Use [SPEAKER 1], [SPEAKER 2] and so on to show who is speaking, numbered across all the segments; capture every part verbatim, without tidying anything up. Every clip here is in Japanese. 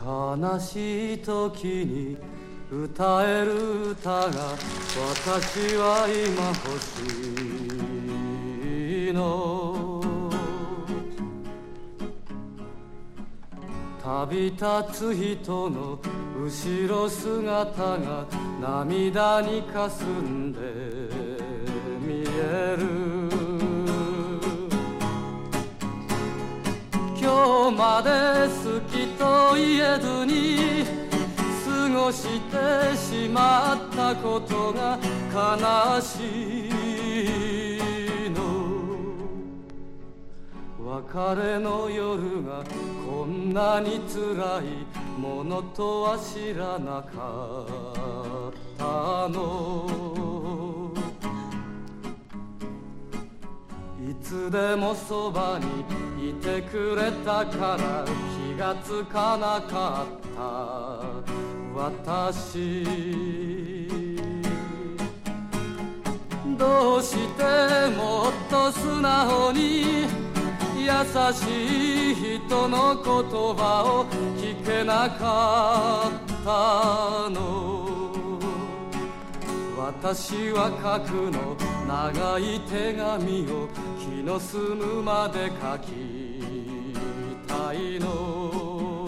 [SPEAKER 1] 悲しい時に歌える歌が私は今欲しいの。旅立つ人の後ろ姿が涙にかすんで見える。今日まで好きと言えずに過ごしてしまったことが悲しいの。別れの夜がこんなに辛いものとは知らなかったの。いつでもそばにいてくれたから気がつかなかった私。どうしてもっと素直に優しい人の言葉を聞けなかったの。私は書くの長い手紙を気の済むまで書きたいの。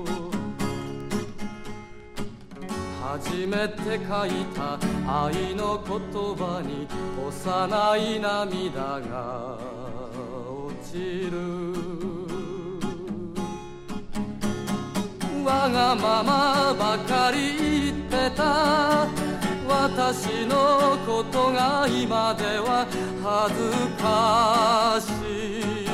[SPEAKER 1] 初めて書いた愛の言葉に幼い涙が落ちる。わがままばかり言ってた私のことが今では恥ずかしい。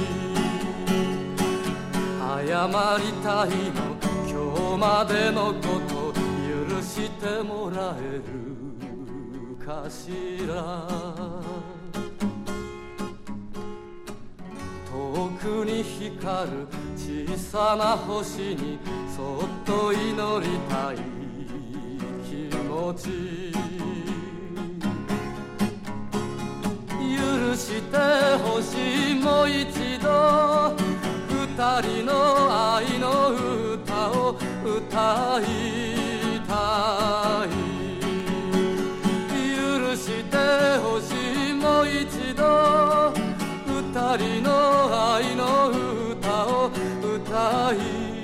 [SPEAKER 1] 謝りたいの今日までのこと許してもらえるかしら。遠くに光る小さな星にそっと祈りたい気持ち。許してほしいもう一度二人の愛の歌を歌いたい。許してほしいもう一度二人の愛の歌を歌いたい。